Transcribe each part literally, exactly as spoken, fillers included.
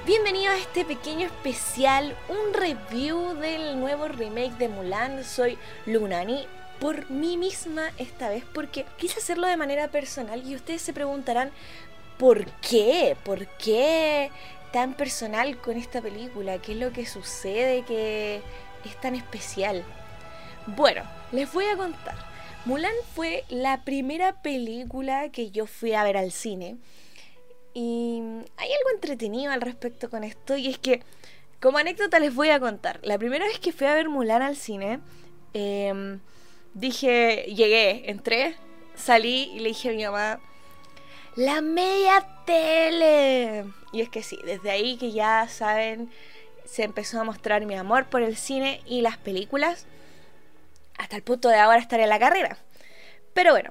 Bienvenido a este pequeño especial, un review del nuevo remake de Mulan. Soy Lunani, por mí misma esta vez, porque quise hacerlo de manera personal y ustedes se preguntarán ¿por qué? ¿Por qué tan personal con esta película? ¿Qué es lo que sucede que es tan especial? Bueno, les voy a contar. Mulan fue la primera película que yo fui a ver al cine. Y hay algo entretenido al respecto con esto, y es que, como anécdota les voy a contar. La primera vez que fui a ver Mulan al cine, eh, dije, llegué, entré, salí y le dije a mi mamá, ¡la media tele! Y es que sí, desde ahí que ya saben, se empezó a mostrar mi amor por el cine y las películas, hasta el punto de ahora estar en la carrera. Pero bueno,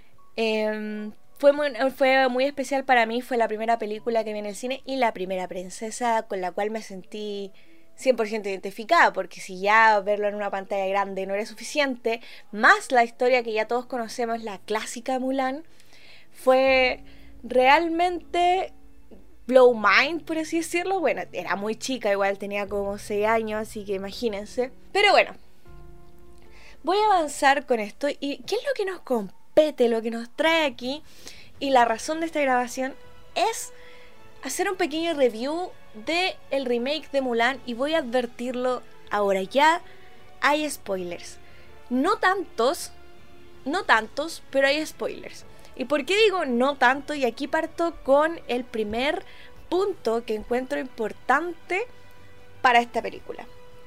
eh, Fue muy, fue muy especial para mí, fue la primera película que vi en el cine y la primera princesa con la cual me sentí cien por ciento identificada, porque si ya verlo en una pantalla grande no era suficiente, más la historia que ya todos conocemos, la clásica Mulan, fue realmente blow mind, por así decirlo. Bueno, era muy chica, igual tenía como seis años, así que imagínense. Pero bueno, voy a avanzar con esto. ¿Y qué es lo que nos compete? Lo que nos trae aquí, y la razón de esta grabación es hacer un pequeño review de el remake de Mulan, y voy a advertirlo ahora ya, hay spoilers, no tantos no tantos, pero hay spoilers. ¿Y por qué digo no tanto? Y aquí parto con el primer punto que encuentro importante para esta película.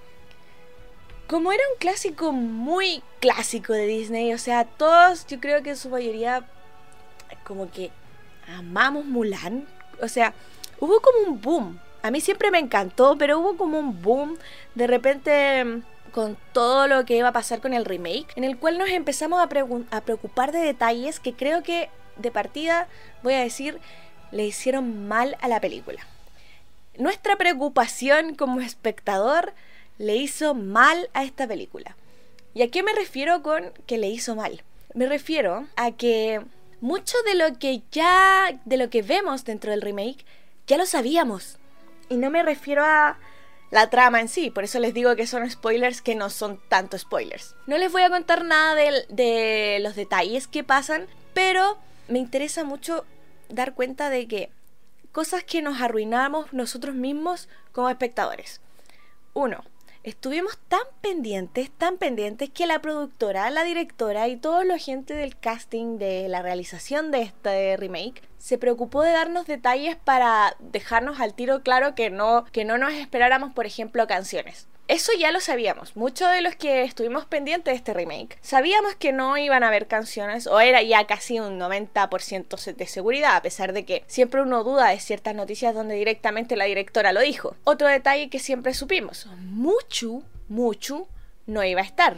Como era un clásico muy clásico de Disney, o sea, todos, yo creo que en su mayoría, como que amamos Mulan. O sea, hubo como un boom. A mí siempre me encantó, pero hubo como un boom de repente con todo lo que iba a pasar con el remake, en el cual nos empezamos a, a preocupar de detalles que creo que de partida, voy a decir, le hicieron mal a la película. Nuestra preocupación como espectador le hizo mal a esta película. ¿Y a qué me refiero con que le hizo mal? Me refiero a que mucho de lo que ya, de lo que vemos dentro del remake, ya lo sabíamos. Y no me refiero a la trama en sí, por eso les digo que son spoilers que no son tanto spoilers. No les voy a contar nada de, de los detalles que pasan, pero me interesa mucho dar cuenta de que cosas que nos arruinamos nosotros mismos como espectadores. Uno, estuvimos tan pendientes, tan pendientes que la productora, la directora y toda la gente del casting de la realización de este remake se preocupó de darnos detalles para dejarnos al tiro claro que no, que no nos esperáramos, por ejemplo, canciones. Eso ya lo sabíamos. Muchos de los que estuvimos pendientes de este remake sabíamos que no iban a haber canciones, o era ya casi un noventa por ciento de seguridad, a pesar de que siempre uno duda de ciertas noticias donde directamente la directora lo dijo. Otro detalle que siempre supimos, Mushu, Mushu no iba a estar.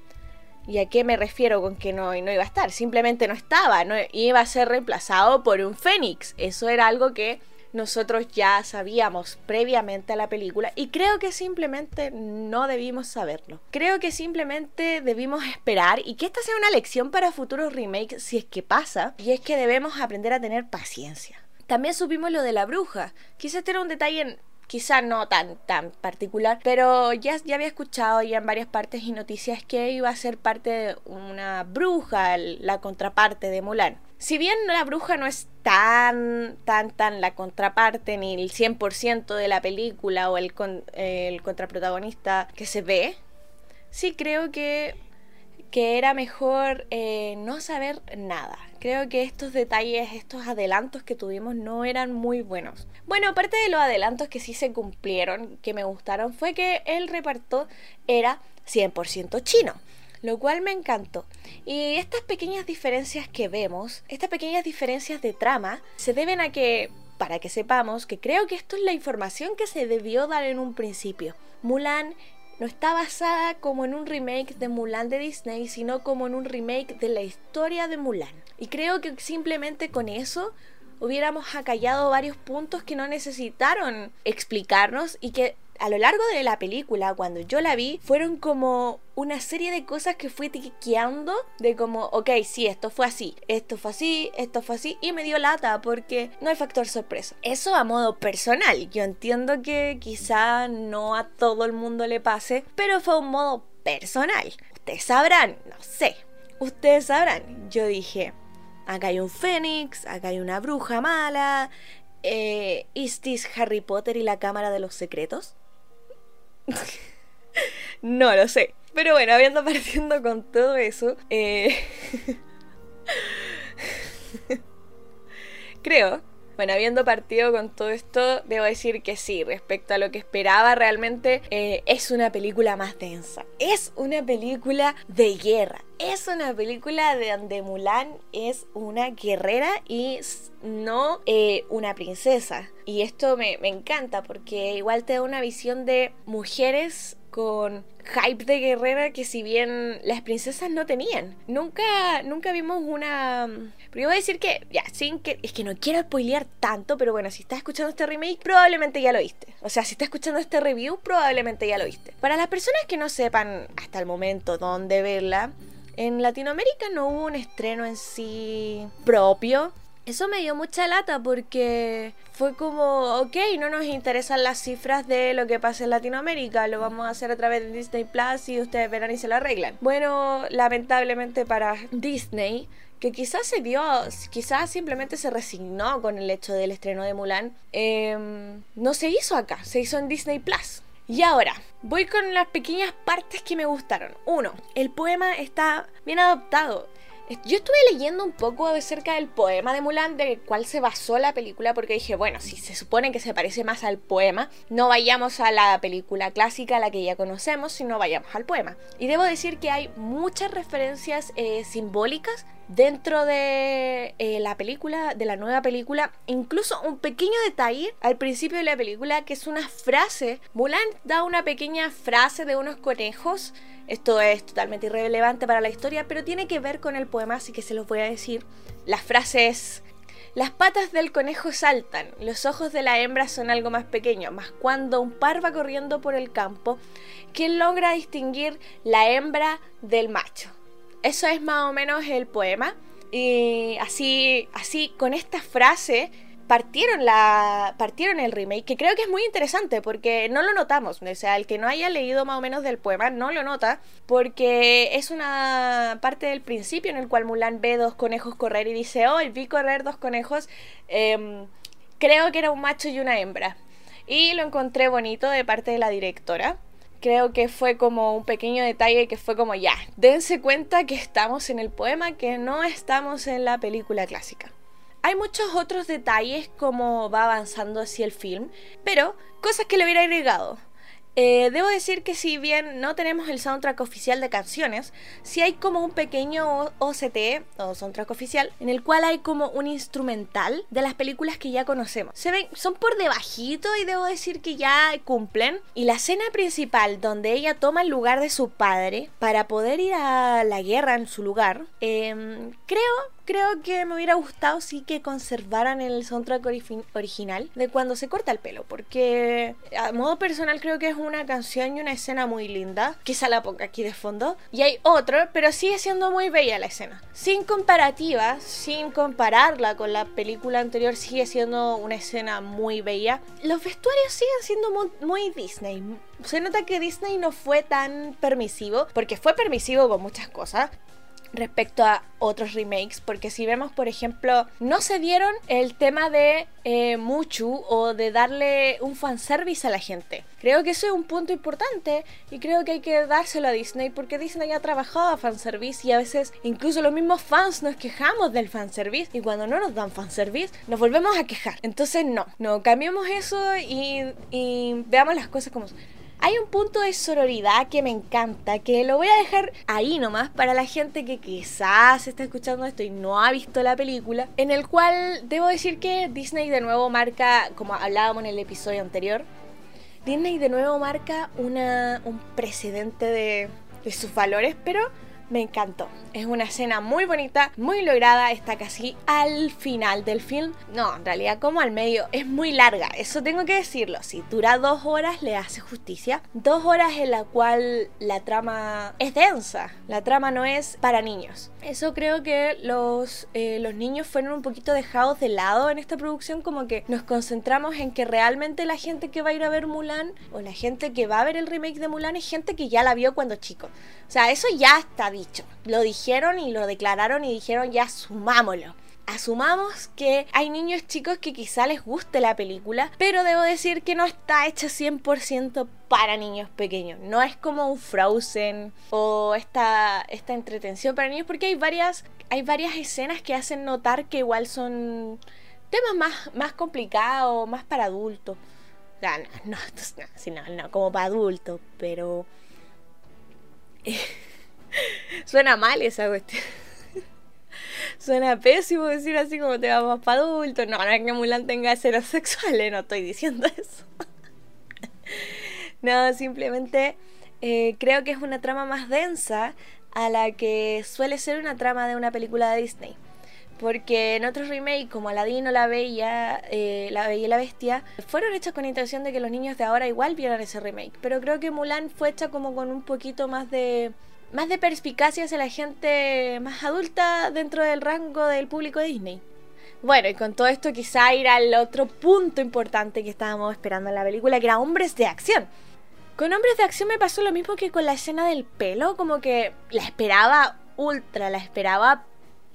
¿Y a qué me refiero con que no, no iba a estar? Simplemente no estaba, no iba a ser reemplazado por un Fénix. Eso era algo que nosotros ya sabíamos previamente a la película, y creo que simplemente no debimos saberlo. Creo que simplemente debimos esperar, y que esta sea una lección para futuros remakes si es que pasa, y es que debemos aprender a tener paciencia. También supimos lo de la bruja. Quizás este era un detalle quizá no tan, tan particular, pero ya, ya había escuchado ya en varias partes y noticias que iba a ser parte de una bruja, la contraparte de Mulan. Si bien la bruja no es tan, tan, tan la contraparte, ni el cien por ciento de la película o el, con, el contraprotagonista que se ve, sí creo que, que era mejor eh, no saber nada. Creo que estos detalles, estos adelantos que tuvimos no eran muy buenos. Bueno, aparte de los adelantos que sí se cumplieron, que me gustaron, fue que el reparto era cien por ciento chino, lo cual me encantó. Y estas pequeñas diferencias que vemos, estas pequeñas diferencias de trama, se deben a que, para que sepamos, que creo que esto es la información que se debió dar en un principio. Mulan no está basada como en un remake de Mulan de Disney, sino como en un remake de la historia de Mulan. Y creo que simplemente con eso hubiéramos acallado varios puntos que no necesitaron explicarnos y que a lo largo de la película, cuando yo la vi, fueron como una serie de cosas que fui tiqueando de como, ok, sí, esto fue así, esto fue así, esto fue así, y me dio lata porque no hay factor sorpresa. Eso a modo personal, yo entiendo que quizá no a todo el mundo le pase, pero fue un modo personal. Ustedes sabrán, no sé, ustedes sabrán. Yo dije, acá hay un fénix, acá hay una bruja mala, eh, ¿is this Harry Potter y la Cámara de los Secretos? No lo sé. Pero bueno, habiendo partiendo con todo eso, eh... creo, bueno, habiendo partido con todo esto, debo decir que sí, respecto a lo que esperaba, realmente eh, es una película más densa. Es una película de guerra. Es una película de donde Mulan es una guerrera y no eh, una princesa. Y esto me, me encanta porque igual te da una visión de mujeres con hype de guerrera que si bien las princesas no tenían. Nunca, nunca vimos una... Pero yo voy a decir que, ya, sin que... Es que no quiero spoilear tanto, pero bueno, si estás escuchando este remake, probablemente ya lo viste. O sea, si estás escuchando este review, probablemente ya lo viste. Para las personas que no sepan hasta el momento dónde verla, en Latinoamérica no hubo un estreno en sí propio. Eso me dio mucha lata porque fue como, ok, no nos interesan las cifras de lo que pasa en Latinoamérica, lo vamos a hacer a través de Disney Plus y ustedes verán y se lo arreglan. Bueno, lamentablemente para Disney, que quizás se dio, quizás simplemente se resignó con el hecho del estreno de Mulan, eh, no se hizo acá, se hizo en Disney Plus. Y ahora, voy con las pequeñas partes que me gustaron. Uno, el poema está bien adaptado. Yo estuve leyendo un poco acerca del poema de Mulan, del cual se basó la película, porque dije, bueno, si se supone que se parece más al poema, no vayamos a la película clásica, a la que ya conocemos, sino vayamos al poema. Y debo decir que hay muchas referencias eh, simbólicas dentro de eh, la película, de la nueva película, incluso un pequeño detalle al principio de la película, que es una frase. Mulan da una pequeña frase de unos conejos. Esto es totalmente irrelevante para la historia, pero tiene que ver con el poema, así que se los voy a decir. La frase es: las patas del conejo saltan, los ojos de la hembra son algo más pequeños, mas cuando un par va corriendo por el campo, ¿quién logra distinguir la hembra del macho? Eso es más o menos el poema. Y así, así con esta frase partieron la partieron el remake, que creo que es muy interesante porque no lo notamos. O sea, el que no haya leído más o menos del poema no lo nota, porque es una parte del principio en el cual Mulan ve dos conejos correr y dice, oh, vi correr dos conejos, eh, creo que era un macho y una hembra. Y lo encontré bonito de parte de la directora. Creo que fue como un pequeño detalle que fue como, ya, dense cuenta que estamos en el poema, que no estamos en la película clásica. Hay muchos otros detalles como va avanzando así el film, pero cosas que le hubiera agregado. Eh, debo decir que si bien no tenemos el soundtrack oficial de canciones, sí hay como un pequeño O C T o soundtrack oficial en el cual hay como un instrumental de las películas que ya conocemos. Se ven, son por debajito y debo decir que ya cumplen. Y la escena principal donde ella toma el lugar de su padre para poder ir a la guerra en su lugar, eh, creo... Creo que me hubiera gustado sí que conservaran el soundtrack ori- original de cuando se corta el pelo, porque a modo personal creo que es una canción y una escena muy linda. Quizá la ponga aquí de fondo. Y hay otro, pero sigue siendo muy bella la escena. Sin comparativa, sin compararla con la película anterior, sigue siendo una escena muy bella. Los vestuarios siguen siendo muy, muy Disney. Se nota que Disney no fue tan permisivo, porque fue permisivo con muchas cosas respecto a otros remakes, porque si vemos, por ejemplo, no se dieron el tema de eh, Mushu o de darle un fanservice a la gente. Creo que eso es un punto importante y creo que hay que dárselo a Disney, porque Disney ha trabajado a fanservice y a veces incluso los mismos fans nos quejamos del fanservice y cuando no nos dan fanservice nos volvemos a quejar. Entonces no, no cambiemos eso y, y veamos las cosas como son. Hay un punto de sororidad que me encanta, que lo voy a dejar ahí nomás para la gente que quizás está escuchando esto y no ha visto la película, en el cual debo decir que Disney de nuevo marca, como hablábamos en el episodio anterior, Disney de nuevo marca una, un precedente de, de sus valores, pero me encantó. Es una escena muy bonita, muy lograda, está casi al final del film. No, en realidad como al medio, es muy larga, eso tengo que decirlo. Si dura dos horas le hace justicia. Dos horas en la cual la trama es densa, la trama no es para niños. Eso creo que los, eh, los niños fueron un poquito dejados de lado en esta producción, como que nos concentramos en que realmente la gente que va a ir a ver Mulan o la gente que va a ver el remake de Mulan es gente que ya la vio cuando chico. O sea, eso ya está dicho. Lo dijeron y lo declararon y dijeron ya asumámoslo. Asumamos que hay niños chicos que quizá les guste la película, pero debo decir que no está hecha cien por ciento para niños pequeños. No es como un Frozen o esta, esta entretención para niños, porque hay varias, hay varias escenas que hacen notar que igual son temas más, más complicados, más para adultos. O sea, no, no, no, no, no como para adultos, pero... Suena mal esa cuestión. Suena pésimo decir así como te va más para adultos. No, no es que Mulan tenga escenas sexuales, no estoy diciendo eso. No, simplemente eh, creo que es una trama más densa a la que suele ser una trama de una película de Disney. Porque en otros remakes como Aladín o La Bella, eh, La Bella y la Bestia, fueron hechas con intención de que los niños de ahora igual vieran ese remake. Pero creo que Mulan fue hecha como con un poquito más de... más de perspicacia hacia la gente más adulta dentro del rango del público de Disney. Bueno, y con todo esto quizá ir al otro punto importante que estábamos esperando en la película, que era hombres de acción. Con hombres de acción me pasó lo mismo que con la escena del pelo, como que la esperaba ultra, la esperaba,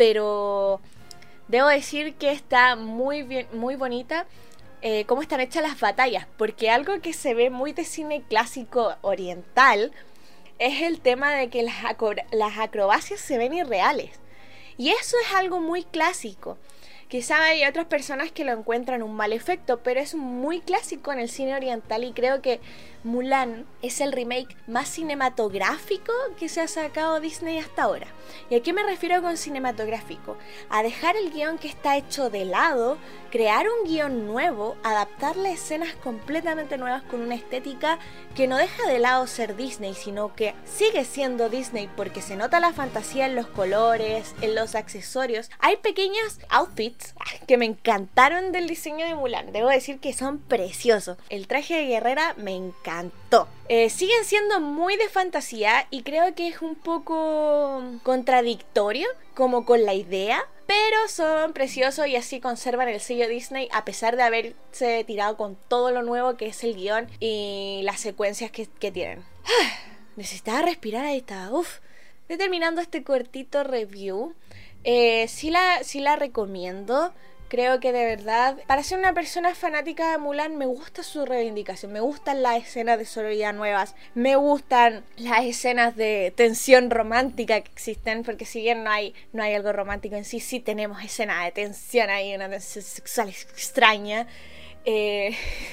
pero debo decir que está muy bien, muy bonita eh, cómo están hechas las batallas, porque algo que se ve muy de cine clásico oriental es el tema de que las, acro- las acrobacias se ven irreales. Y eso es algo muy clásico. Quizá hay otras personas que lo encuentran un mal efecto, pero es muy clásico en el cine oriental y creo que Mulan es el remake más cinematográfico que se ha sacado Disney hasta ahora. ¿Y a qué me refiero con cinematográfico? A dejar el guión que está hecho de lado, crear un guión nuevo, adaptarle escenas completamente nuevas con una estética que no deja de lado ser Disney, sino que sigue siendo Disney porque se nota la fantasía en los colores, en los accesorios. Hay pequeños outfits que me encantaron del diseño de Mulan, debo decir que son preciosos. El traje de guerrera me encantó. Eh, siguen siendo muy de fantasía y creo que es un poco contradictorio como con la idea, pero son preciosos y así conservan el sello Disney a pesar de haberse tirado con todo lo nuevo que es el guión y las secuencias que, que tienen. Necesitaba respirar, ahí estaba. Uf. Terminando este cortito review, eh, sí, la, sí la recomiendo. Creo que de verdad, para ser una persona fanática de Mulan, me gusta su reivindicación, me gustan las escenas de sororidad nuevas, me gustan las escenas de tensión romántica que existen, porque si bien no hay, no hay algo romántico en sí, sí tenemos escenas de tensión ahí, una tensión sexual extraña. Eh...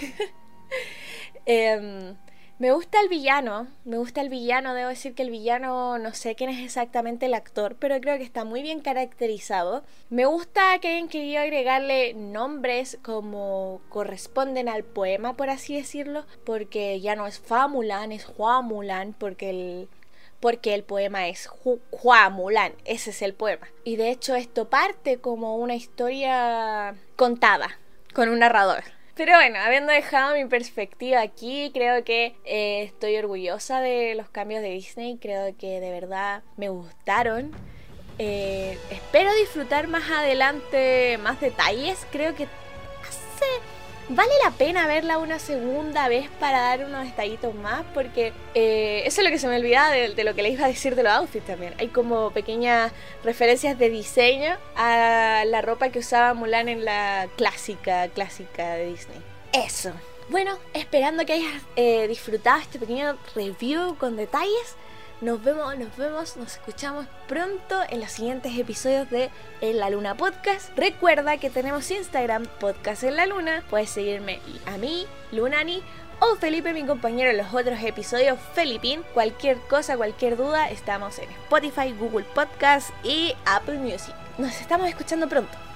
eh... Me gusta el villano, me gusta el villano, debo decir que el villano no sé quién es exactamente el actor, pero creo que está muy bien caracterizado. Me gusta que hayan querido agregarle nombres como corresponden al poema, por así decirlo, porque ya no es Fa Mulan, es Hua Mulan, porque el, porque el poema es Hua Mulan, ese es el poema. Y de hecho esto parte como una historia contada, con un narrador. Pero bueno, habiendo dejado mi perspectiva aquí, creo que eh, estoy orgullosa de los cambios de Disney. Creo que de verdad me gustaron. Eh, espero disfrutar más adelante más detalles. Creo que hace... vale la pena verla una segunda vez para dar unos detallitos más, porque eh, eso es lo que se me olvidaba de, de lo que les iba a decir de los outfits también. Hay como pequeñas referencias de diseño a la ropa que usaba Mulan en la clásica, clásica de Disney. Eso. Bueno, esperando que hayas eh, disfrutado este pequeño review con detalles. Nos vemos, nos vemos, nos escuchamos pronto en los siguientes episodios de En la Luna Podcast. Recuerda que tenemos Instagram, Podcast en la Luna. Puedes seguirme a mí, Lunani, o Felipe, mi compañero, en los otros episodios, Felipín. Cualquier cosa, cualquier duda, estamos en Spotify, Google Podcast y Apple Music. Nos estamos escuchando pronto.